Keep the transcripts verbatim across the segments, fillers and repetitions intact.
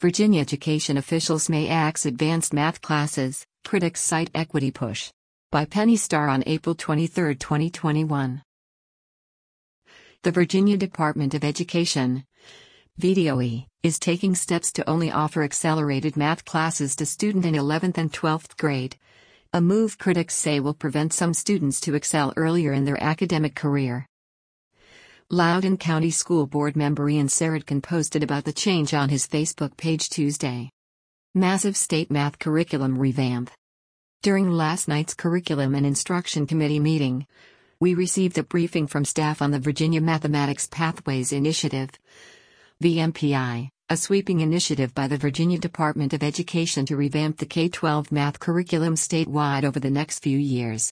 Virginia education officials may axe advanced math classes, critics cite equity push. By Penny Starr on April twenty-third, twenty twenty-one. The Virginia Department of Education, V D O E, is taking steps to only offer accelerated math classes to students in eleventh and twelfth grade, a move critics say will prevent some students to excel earlier in their academic career. Loudoun County School Board member Ian Saradkin posted about the change on his Facebook page Tuesday. Massive state math curriculum revamp. During last night's Curriculum and Instruction Committee meeting, we received a briefing from staff on the Virginia Mathematics Pathways Initiative, V M P I, a sweeping initiative by the Virginia Department of Education to revamp the K twelve math curriculum statewide over the next few years.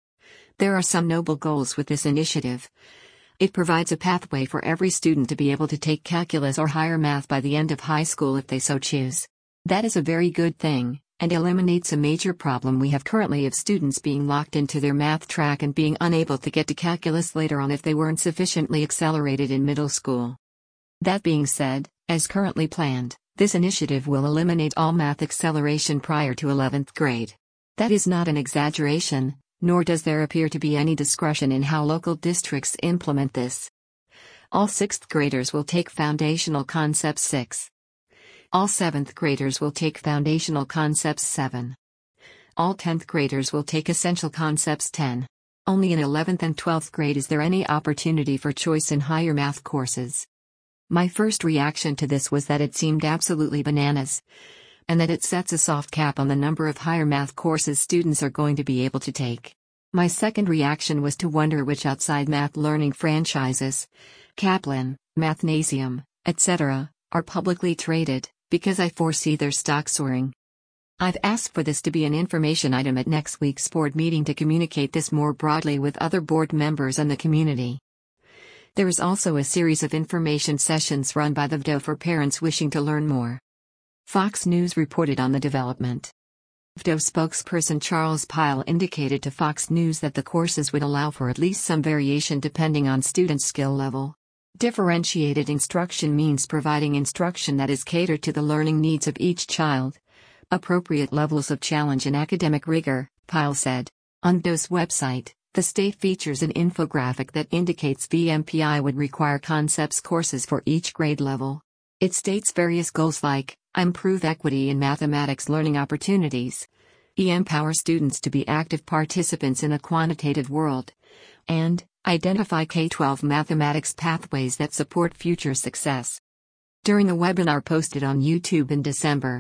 There are some noble goals with this initiative. It provides a pathway for every student to be able to take calculus or higher math by the end of high school if they so choose. That is a very good thing, and eliminates a major problem we have currently of students being locked into their math track and being unable to get to calculus later on if they weren't sufficiently accelerated in middle school. That being said, as currently planned, this initiative will eliminate all math acceleration prior to eleventh grade. That is not an exaggeration, nor does there appear to be any discretion in how local districts implement this. All sixth graders will take Foundational Concepts six. All seventh graders will take Foundational Concepts seven. All tenth graders will take Essential Concepts ten. Only in eleventh and twelfth grade is there any opportunity for choice in higher math courses. My first reaction to this was that it seemed absolutely bananas, and that it sets a soft cap on the number of higher math courses students are going to be able to take. My second reaction was to wonder which outside math learning franchises, Kaplan, Mathnasium, et cetera, are publicly traded, because I foresee their stock soaring. I've asked for this to be an information item at next week's board meeting to communicate this more broadly with other board members and the community. There is also a series of information sessions run by the V D O for parents wishing to learn more. Fox News reported on the development. V D O spokesperson Charles Pyle indicated to Fox News that the courses would allow for at least some variation depending on student skill level. Differentiated instruction means providing instruction that is catered to the learning needs of each child. Appropriate levels of challenge and academic rigor, Pyle said. On V D O's website, the state features an infographic that indicates V M P I would require concepts courses for each grade level. It states various goals like improve equity in mathematics learning opportunities, empower students to be active participants in a quantitative world, and identify K twelve mathematics pathways that support future success. During a webinar posted on YouTube in December,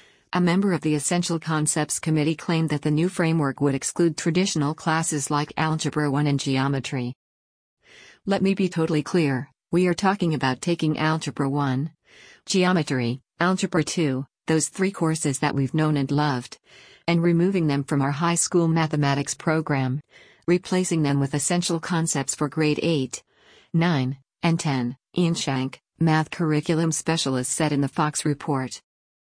a member of the Essential Concepts Committee claimed that the new framework would exclude traditional classes like Algebra one and Geometry. Let me be totally clear, we are talking about taking Algebra one, Geometry, Algebra two, those three courses that we've known and loved, and removing them from our high school mathematics program, replacing them with Essential Concepts for grade eight, nine, and ten, Ian Shank, math curriculum specialist, said in the Fox report.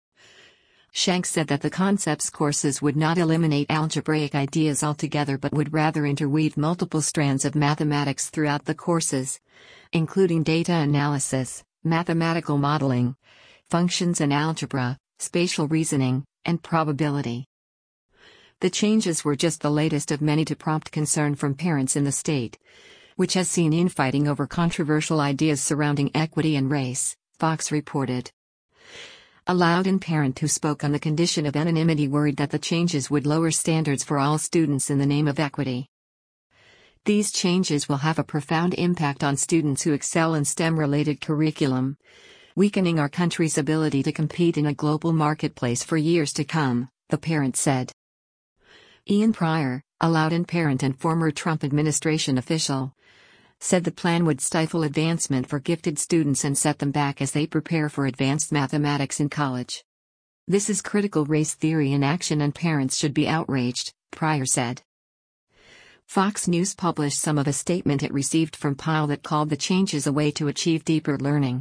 Shank said that the concepts courses would not eliminate algebraic ideas altogether but would rather interweave multiple strands of mathematics throughout the courses, including data analysis, mathematical modeling, functions and algebra, spatial reasoning, and probability. The changes were just the latest of many to prompt concern from parents in the state, which has seen infighting over controversial ideas surrounding equity and race, Fox reported. A Loudoun parent who spoke on the condition of anonymity worried that the changes would lower standards for all students in the name of equity. These changes will have a profound impact on students who excel in STEM-related curriculum, weakening our country's ability to compete in a global marketplace for years to come, the parent said. Ian Pryor, a Loudoun parent and former Trump administration official, said the plan would stifle advancement for gifted students and set them back as they prepare for advanced mathematics in college. This is critical race theory in action and parents should be outraged, Pryor said. Fox News published some of a statement it received from Pyle that called the changes a way to achieve deeper learning.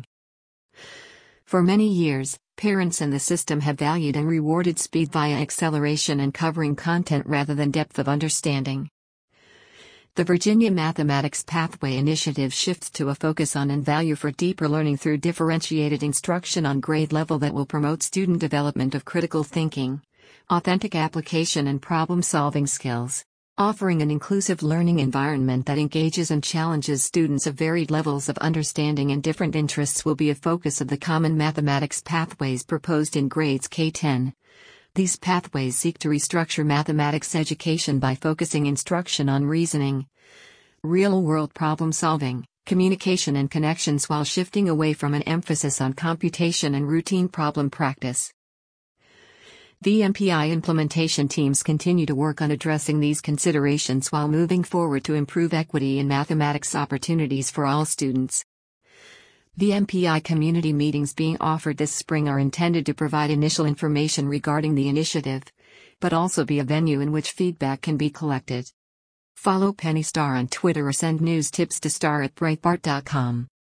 For many years, parents and the system have valued and rewarded speed via acceleration and covering content rather than depth of understanding. The Virginia Mathematics Pathway Initiative shifts to a focus on and value for deeper learning through differentiated instruction on grade level that will promote student development of critical thinking, authentic application, and problem-solving skills. Offering an inclusive learning environment that engages and challenges students of varied levels of understanding and different interests will be a focus of the Common Mathematics Pathways proposed in grades K through ten. These pathways seek to restructure mathematics education by focusing instruction on reasoning, real-world problem-solving, communication, and connections while shifting away from an emphasis on computation and routine problem practice. The M P I implementation teams continue to work on addressing these considerations while moving forward to improve equity in mathematics opportunities for all students. The M P I community meetings being offered this spring are intended to provide initial information regarding the initiative, but also be a venue in which feedback can be collected. Follow Penny Starr on Twitter or send news tips to star at breitbart dot com.